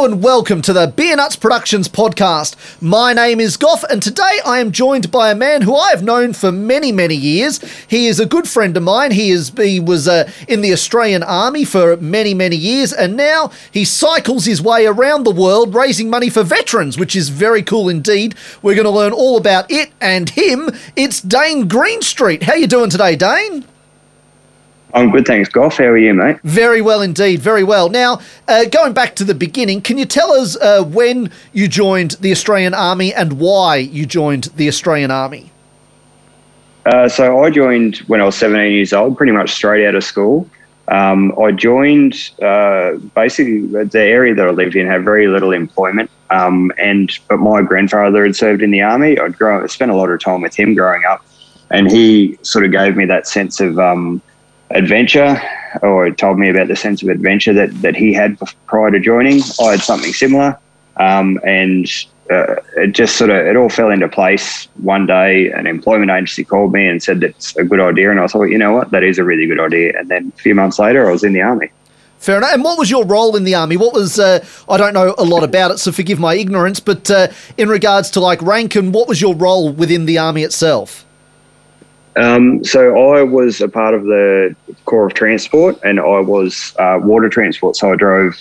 Hello and welcome to the Beer Nuts Productions podcast. My name is Goff and today I am joined by a man who I have known for many, many years. He is a good friend of mine. He was in the Australian Army for many, many years and now he cycles his way around the world raising money for veterans, which is very cool indeed. We're going to learn all about it and him. It's Dane Greenstreet. How you doing today, Dane? I'm good, thanks, Goff. How are you, mate? Very well indeed, very well. Now, going back to the beginning, can you tell us when you joined the Australian Army and why you joined the Australian Army? So I joined when I was 17 years old, pretty much straight out of school. I joined, basically, the area that I lived in had very little employment, but my grandfather had served in the Army. I spent a lot of time with him growing up, and he sort of gave me that sense of adventure, or told me about the sense of adventure that he had prior to joining. I had something similar, and it just it all fell into place. One day an employment agency called me and said that's a good idea, and I thought, you know what, that is a really good idea. And then a few months later I was in the Army. Fair enough. And what was your role in the Army? What was, I don't know a lot about it, so forgive my ignorance, but in regards to like rank, and what was your role within the Army itself? So I was a part of the Corps of Transport, and I was water transport. So I drove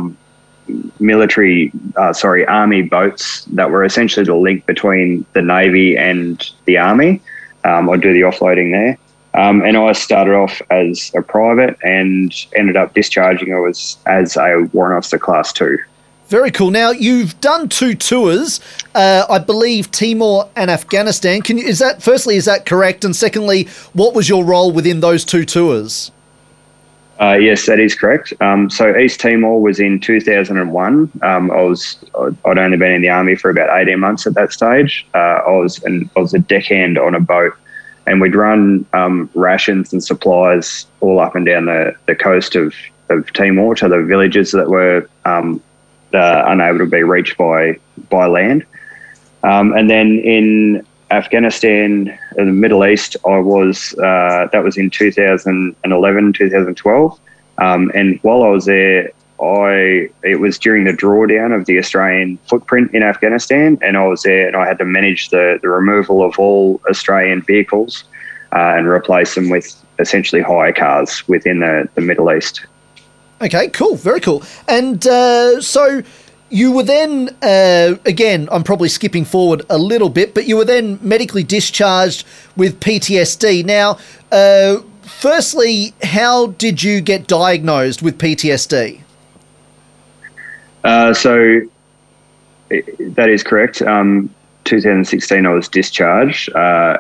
Army boats that were essentially the link between the Navy and the Army. I'd do the offloading there. And I started off as a private and ended up discharging as a Warrant Officer Class 2. Very cool. Now, you've done 2 tours, I believe Timor and Afghanistan. Is that correct? And secondly, what was your role within those 2 tours? Yes, that is correct. So East Timor was in 2001. I'd only been in the Army for about 18 months at that stage. I was a deckhand on a boat, and we'd run rations and supplies all up and down the coast of Timor to the villages that were unable to be reached by land. And then in Afghanistan, in the Middle East, that was in 2011, 2012. And while I was there, it was during the drawdown of the Australian footprint in Afghanistan, and I was there and I had to manage the removal of all Australian vehicles and replace them with essentially hire cars within the Middle East. Okay, cool. Very cool. And so you were then, again, I'm probably skipping forward a little bit, but you were then medically discharged with PTSD. Now, firstly, how did you get diagnosed with PTSD? So that is correct. 2016, I was discharged. I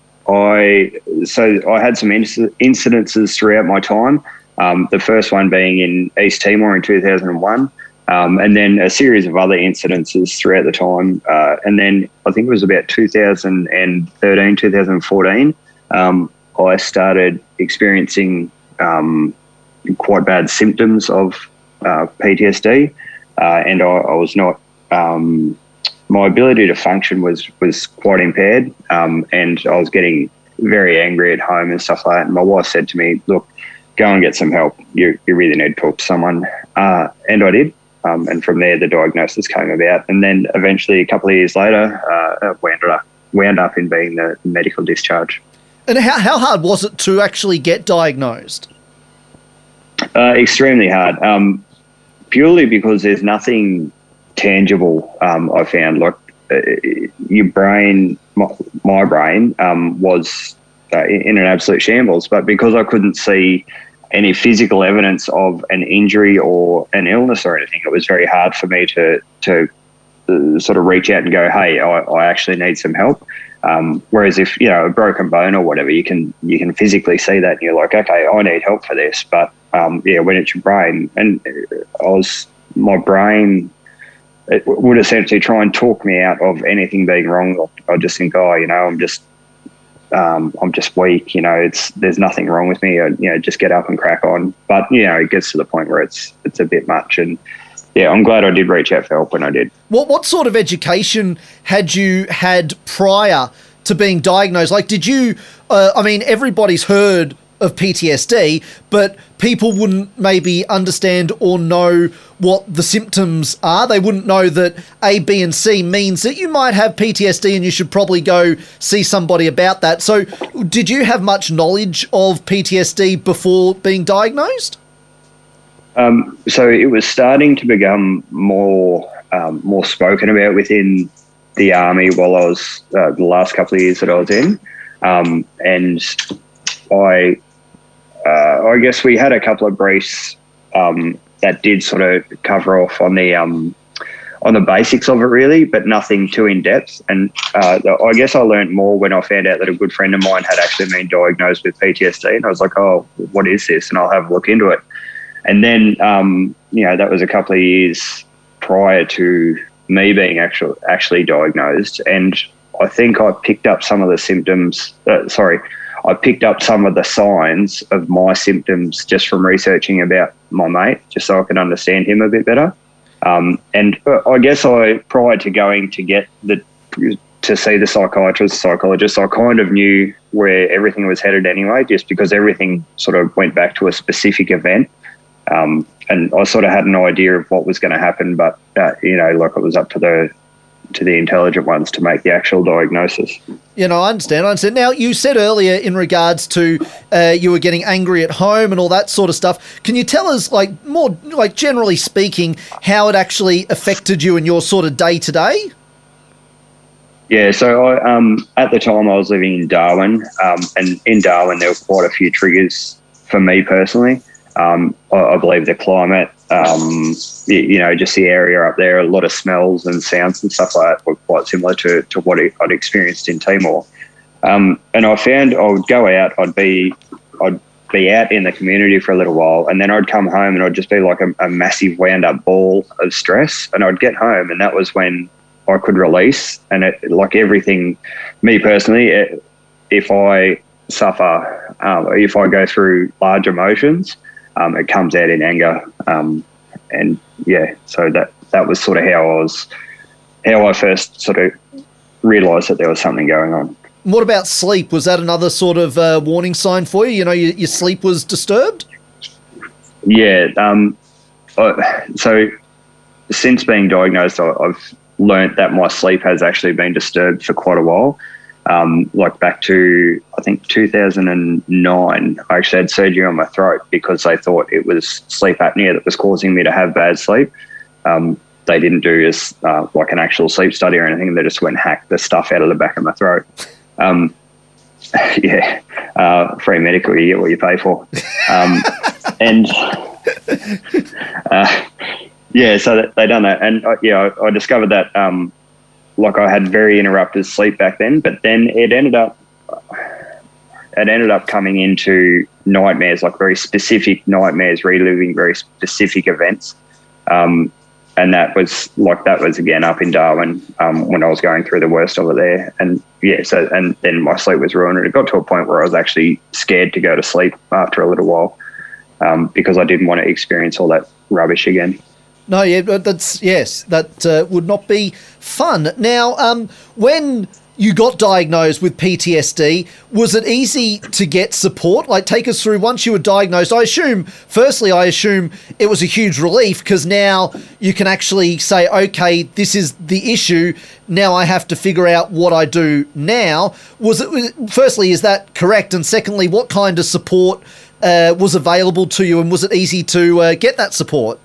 had some incidences throughout my time. The first one being in East Timor in 2001, and then a series of other incidences throughout the time. And then I think it was about 2013, 2014, I started experiencing quite bad symptoms of PTSD, and I was not... my ability to function was quite impaired, and I was getting very angry at home and stuff like that. And my wife said to me, look, go and get some help. You really need to talk to someone. And I did. And from there, the diagnosis came about. And then eventually, a couple of years later, wound up in being the medical discharge. And how hard was it to actually get diagnosed? Extremely hard. Purely because there's nothing tangible, I found. Like your brain, my brain was in an absolute shambles. But because I couldn't see any physical evidence of an injury or an illness or anything, it was very hard for me to sort of reach out and go, hey, I actually need some help. Whereas if, a broken bone or whatever, you can physically see that and you're like, okay, I need help for this. But when it's your brain, and my brain, it would essentially try and talk me out of anything being wrong. I just think, I'm just weak. There's nothing wrong with me. Just get up and crack on. But it gets to the point where it's a bit much. And I'm glad I did reach out for help when I did. What sort of education had you had prior to being diagnosed? Like, did you? Everybody's heard of PTSD, but people wouldn't maybe understand or know what the symptoms are. They wouldn't know that A, B, and C means that you might have PTSD and you should probably go see somebody about that. So did you have much knowledge of PTSD before being diagnosed? So it was starting to become more spoken about within the army while I was the last couple of years that I was in, and I guess we had a couple of briefs that did sort of cover off on the basics of it, really, but nothing too in depth. And I guess I learned more when I found out that a good friend of mine had actually been diagnosed with PTSD, and I was like, "Oh, what is this?" And I'll have a look into it. And then, that was a couple of years prior to me being actually diagnosed. And I think I picked up some of the symptoms. I picked up some of the signs of my symptoms just from researching about my mate, just so I could understand him a bit better. And I guess prior to going to see the psychologist, I kind of knew where everything was headed anyway, just because everything sort of went back to a specific event. And I sort of had an idea of what was going to happen, but it was up to the intelligent ones to make the actual diagnosis. I understand. Now, you said earlier in regards to you were getting angry at home and all that sort of stuff. Can you tell us, more generally speaking, how it actually affected you in your sort of day to day? Yeah, so at the time I was living in Darwin, and in Darwin there were quite a few triggers for me personally. I believe the climate, just the area up there, a lot of smells and sounds and stuff like that were quite similar to what I'd experienced in Timor. And I found I would go out, I'd be out in the community for a little while, and then I'd come home and I'd just be like a massive wound up ball of stress. And I'd get home, and that was when I could release. And everything, me personally, if I suffer, if I go through large emotions, it comes out in anger, and so that was sort of how I first sort of realised that there was something going on. What about sleep? Was that another sort of warning sign for you? Your sleep was disturbed? Yeah. So since being diagnosed, I've learnt that my sleep has actually been disturbed for quite a while. Back to, I think, 2009, I actually had surgery on my throat because they thought it was sleep apnea that was causing me to have bad sleep. They didn't do an actual sleep study or anything. They just went and hacked the stuff out of the back of my throat. Free medical, you get what you pay for. So they done that. And I discovered that I had very interrupted sleep back then, but then it ended up coming into nightmares, like very specific nightmares, reliving very specific events. And that was again up in Darwin when I was going through the worst of it there. And and then my sleep was ruined, and it got to a point where I was actually scared to go to sleep after a little while because I didn't want to experience all that rubbish again. No, that would not be fun. Now, when you got diagnosed with PTSD, was it easy to get support? Take us through, once you were diagnosed, I assume it was a huge relief because now you can actually say, okay, this is the issue. Now I have to figure out what I do now. Firstly, is that correct? And secondly, what kind of support was available to you, and was it easy to get that support?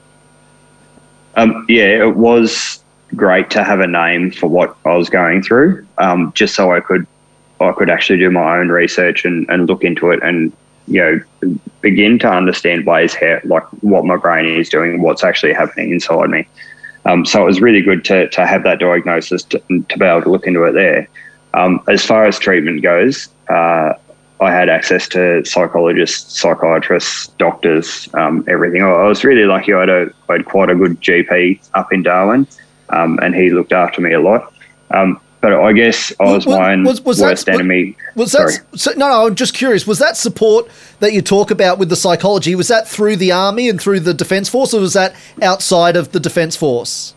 It was great to have a name for what I was going through, just so I could actually do my own research and look into it and, begin to understand ways what my brain is doing, what's actually happening inside me. So it was really good to have that diagnosis to be able to look into it there. As far as treatment goes, I had access to psychologists, psychiatrists, doctors, everything. I was really lucky. I had quite a good GP up in Darwin, and he looked after me a lot. But I guess I was my own worst enemy. I'm just curious. Was that support that you talk about with the psychology, was that through the Army and through the Defence Force, or was that outside of the Defence Force?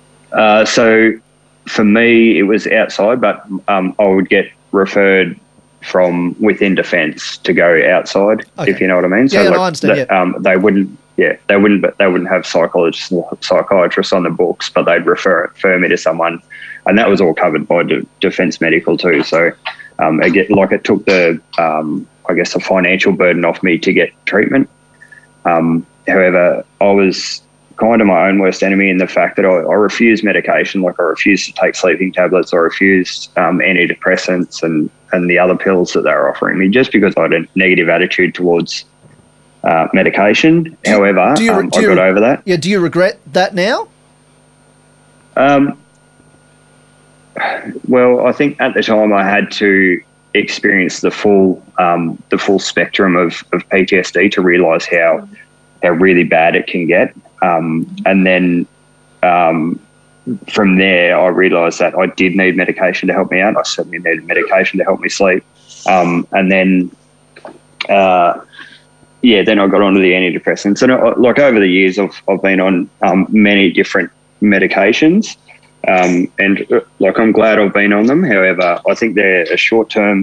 So for me, it was outside, but I would get referred from within defence to go outside, Okay. if you know what I mean. So Yeah, no, I understand, they wouldn't have psychologists or psychiatrists on the books, but they'd refer me to someone, and that was all covered by Defence Medical too. So it took the the financial burden off me to get treatment. However, I was kind of my own worst enemy in the fact that I refused medication. Like, I refused to take sleeping tablets. I refused antidepressants and the other pills that they were offering me, just because I had a negative attitude towards medication. However, I got over that. Yeah. Do you regret that now? Well, I think at the time I had to experience the full spectrum of PTSD to realise how really bad it can get. And then from there, I realised that I did need medication to help me out. I certainly needed medication to help me sleep. And then, then I got onto the antidepressants. And over the years, I've been on many different medications. And I'm glad I've been on them. However, I think they're a short-term,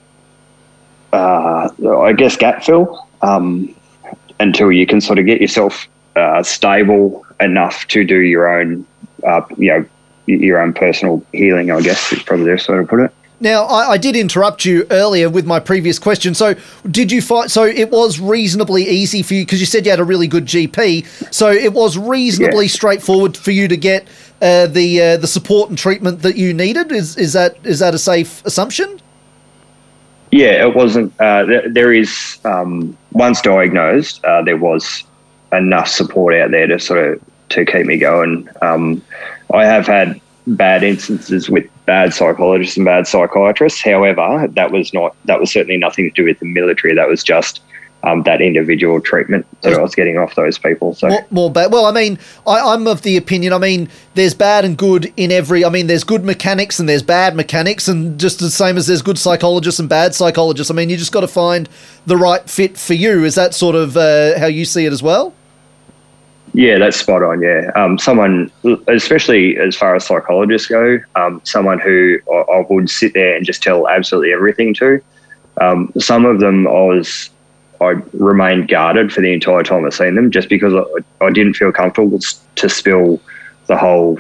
gap fill until you can sort of get yourself stable enough to do your own, your own personal healing, I guess is probably the best way to put it. Now, I did interrupt you earlier with my previous question. So did you find, so it was reasonably easy for you, because you said you had a really good GP, so it was reasonably straightforward for you to get the support and treatment that you needed? Is that a safe assumption? Yeah, it wasn't. There is, once diagnosed, there was enough support out there to keep me going. I have had bad instances with bad psychologists and bad psychiatrists. However, that was certainly nothing to do with the military. That was just that individual treatment that I was getting off those people. So more bad. Well, I mean, I'm of the opinion, I mean, there's bad and good in every, I mean, there's good mechanics and there's bad mechanics, and just the same as there's good psychologists and bad psychologists. I mean, you just got to find the right fit for you. Is that sort of how you see it as well? Yeah, that's spot on, yeah. Someone, especially as far as psychologists go, someone who I would sit there and just tell absolutely everything to. Some of them I remained guarded for the entire time I've seen them, just because I didn't feel comfortable to spill the whole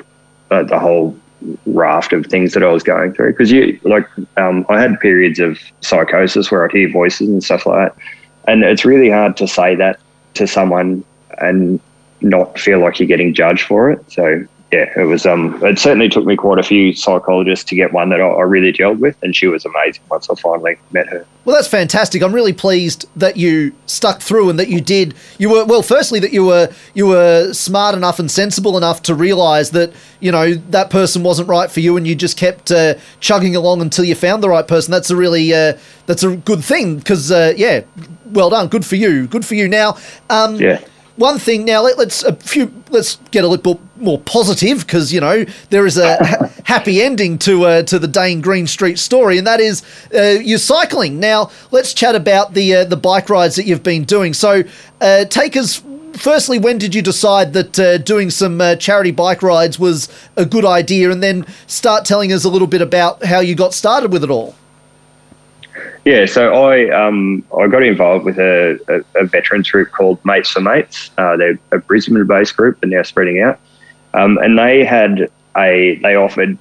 raft of things that I was going through. Because I had periods of psychosis where I'd hear voices and stuff like that, and it's really hard to say that to someone and not feel like you're getting judged for it. So yeah, it was. It certainly took me quite a few psychologists to get one that I really gelled with, and she was amazing once I finally met her. Well, that's fantastic. I'm really pleased that you stuck through and that you did. You were, well, firstly, that you were smart enough and sensible enough to realise that, you know, that person wasn't right for you, and you just kept chugging along until you found the right person. That's a really that's a good thing, because well done, good for you, Now, one thing now, let's get a little more positive, because, you know, there is a happy ending to the Dane Greenstreet story, and that is you're cycling. Now, let's chat about the bike rides that you've been doing. So, take us. Firstly, when did you decide that doing some charity bike rides was a good idea, and then start telling us a little bit about how you got started with it all? Yeah, so I got involved with a veterans group called Mates for Mates. They're a Brisbane-based group and now spreading out. And they offered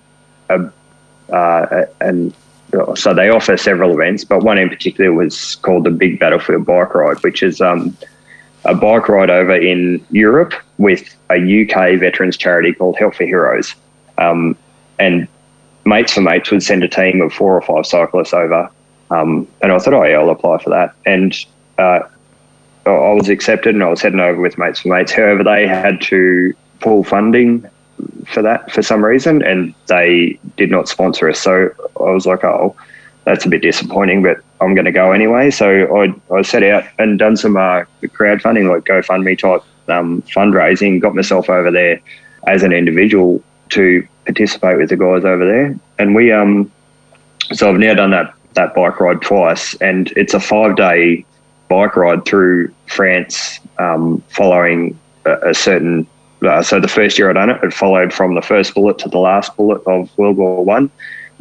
so they offer several events, but one in particular was called the Big Battlefield Bike Ride, which is a bike ride over in Europe with a UK veterans charity called Help for Heroes. And Mates for Mates would send a team of 4 or 5 cyclists over. And I thought, I'll apply for that. And I was accepted, and I was heading over with Mates for Mates. However, they had to pull funding for that for some reason, and they did not sponsor us. So I was like, that's a bit disappointing, but I'm going to go anyway. So I set out and done some crowdfunding, like GoFundMe type fundraising, got myself over there as an individual to participate with the guys over there. And we so I've now done that bike ride twice, and it's a 5-day bike ride through France, following a certain. So the first year I done it followed from the first bullet to the last bullet of World War I,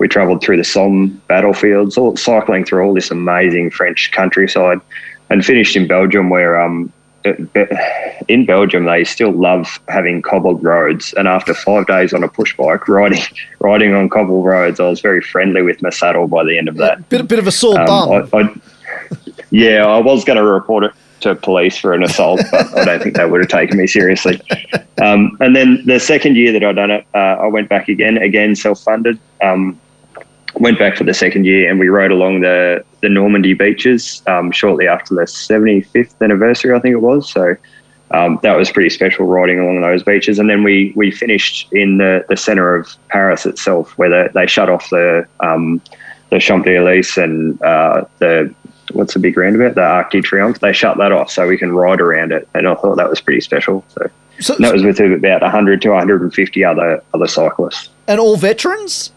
we travelled through the Somme battlefields, all cycling through all this amazing French countryside, and finished in Belgium, where in Belgium they still love having cobbled roads. And after 5 days on a push bike riding on cobbled roads, I was very friendly with my saddle by the end of that. Bit of a sore bum. I was going to report it to police for an assault, but I don't think they would have taken me seriously. And then the second year that I'd done it, I went back again self-funded. Went back for the second year, and we rode along the Normandy beaches shortly after the 75th anniversary, I think it was. So that was pretty special, riding along those beaches. And then we finished in the centre of Paris itself, where they shut off the Champs-Élysées and the what's the big roundabout, the Arc de Triomphe. They shut that off so we can ride around it, and I thought that was pretty special. So that was with about 100 to 150 other cyclists. And all veterans?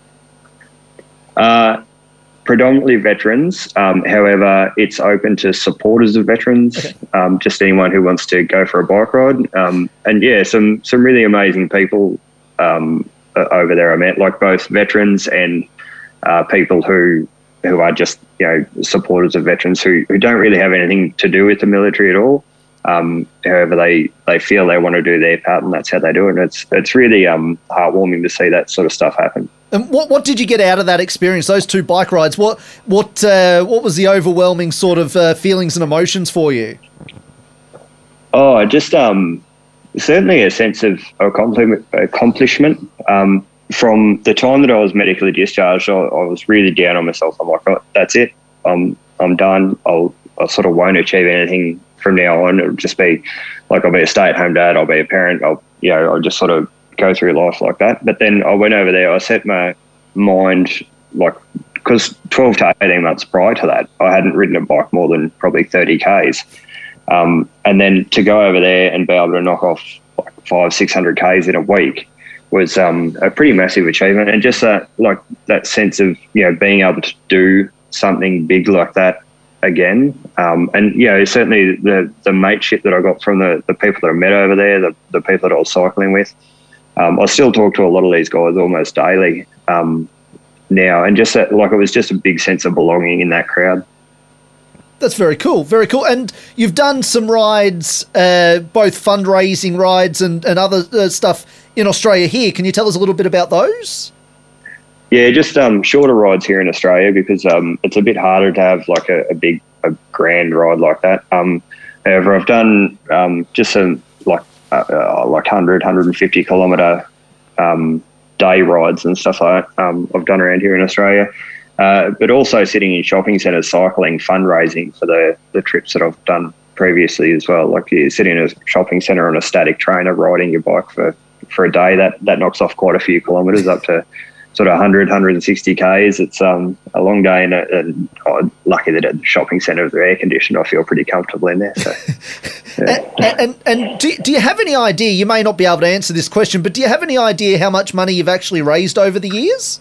Predominantly veterans. However, it's open to supporters of veterans, just anyone who wants to go for a bike ride. And yeah, some really amazing people over there I met, like both veterans and people who are just, supporters of veterans who don't really have anything to do with the military at all. However, they feel they want to do their part, and that's how they do it. And it's really heartwarming to see that sort of stuff happen. And what did you get out of that experience? Those 2 bike rides. What was the overwhelming sort of feelings and emotions for you? Oh, just certainly a sense of accomplishment. From the time that I was medically discharged, I was really down on myself. I'm like, oh, that's it. I'm done. I sort of won't achieve anything from now on. It'll just be like, I'll be a stay-at-home dad. I'll be a parent. I'll just sort of go through life like that. But then I went over there. I set my mind, because 12 to 18 months prior to that, I hadn't ridden a bike more than probably 30 Ks. And then to go over there and be able to knock off 500-600 Ks in a week was a pretty massive achievement. And just that sense of, being able to do something big like that again. And, certainly the mateship that I got from the people that I met over there, the people that I was cycling with. I still talk to a lot of these guys almost daily now, and just that, it was just a big sense of belonging in that crowd. That's very cool, very cool. And you've done some rides, both fundraising rides and other stuff in Australia here. Can you tell us a little bit about those? Yeah, just shorter rides here in Australia, because it's a bit harder to have a grand ride like that. However, I've done just some 150 kilometre day rides and stuff like that. I've done around here in Australia, but also sitting in shopping centres cycling, fundraising for the trips that I've done previously as well. Like, you're sitting in a shopping centre on a static trainer riding your bike for a day, that knocks off quite a few kilometres, up to sort of 100, 160 Ks. It's a long day, and I'm lucky that at the shopping centre they're air conditioned. I feel pretty comfortable in there. So, yeah. And do you have any idea, you may not be able to answer this question, but do you have any idea how much money you've actually raised over the years?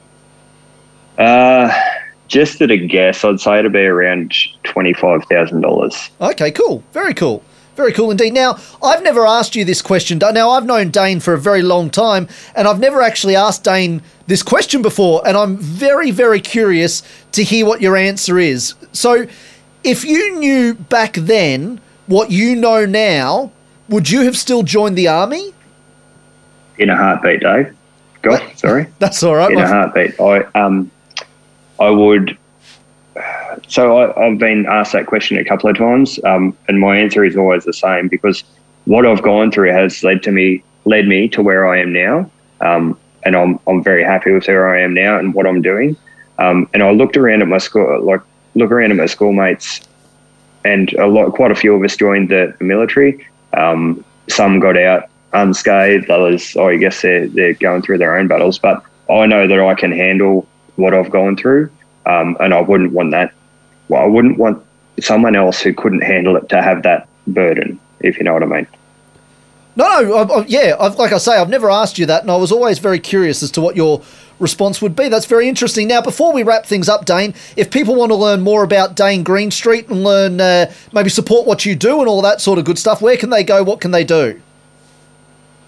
Just at a guess, I'd say it'd be around $25,000. Okay, cool. Very cool. Very cool indeed. Now, I've never asked you this question. Now, I've known Dane for a very long time, and I've never actually asked Dane this question before, and I'm very, very curious to hear what your answer is. So, if you knew back then what you know now, would you have still joined the army? In a heartbeat, Dave. Sorry. That's all right. In a heartbeat. I would... So I've been asked that question a couple of times, and my answer is always the same, because what I've gone through has led me to where I am now, and I'm very happy with where I am now and what I'm doing. And I looked around at my schoolmates, and quite a few of us joined the military. Some got out unscathed, others, I guess they're going through their own battles. But I know that I can handle what I've gone through, and I wouldn't want that. Well, I wouldn't want someone else who couldn't handle it to have that burden, if you know what I mean. No, yeah, like I say, I've never asked you that, and I was always very curious as to what your response would be. That's very interesting. Now, before we wrap things up, Dane, if people want to learn more about Dane Greenstreet and learn, maybe support what you do and all that sort of good stuff, where can they go? What can they do?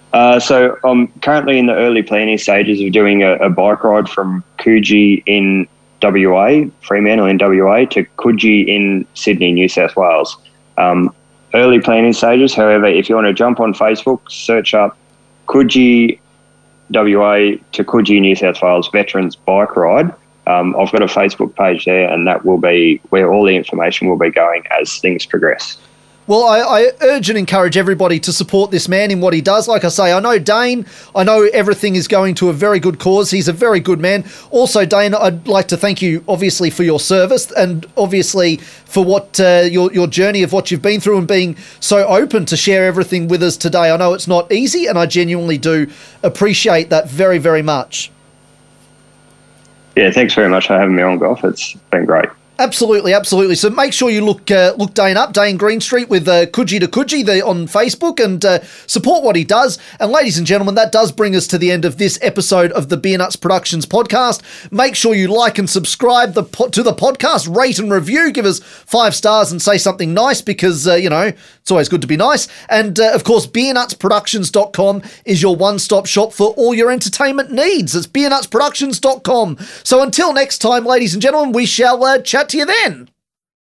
So I'm currently in the early planning stages of doing a bike ride from Coogee in WA, Fremantle in WA, to Coogee in Sydney, New South Wales. Early planning stages. However, if you want to jump on Facebook, search up Coogee WA to Coogee, New South Wales Veterans Bike Ride. I've got a Facebook page there, and that will be where all the information will be going as things progress. Well, I urge and encourage everybody to support this man in what he does. Like I say, I know Dane. I know everything is going to a very good cause. He's a very good man. Also, Dane, I'd like to thank you, obviously, for your service and obviously for what your journey of what you've been through and being so open to share everything with us today. I know it's not easy, and I genuinely do appreciate that very, very much. Yeah, thanks very much for having me on, Goff. It's been great. Absolutely, absolutely. So make sure you look Dane up, Dane Greenstreet with Coogee to Coogee on Facebook, and support what he does. And ladies and gentlemen, that does bring us to the end of this episode of the Beer Nuts Productions podcast. Make sure you like and subscribe to the podcast, rate and review, give us 5 stars and say something nice because, it's always good to be nice. And, of course, beernutsproductions.com is your one-stop shop for all your entertainment needs. It's beernutsproductions.com. So until next time, ladies and gentlemen, we shall chat to you then.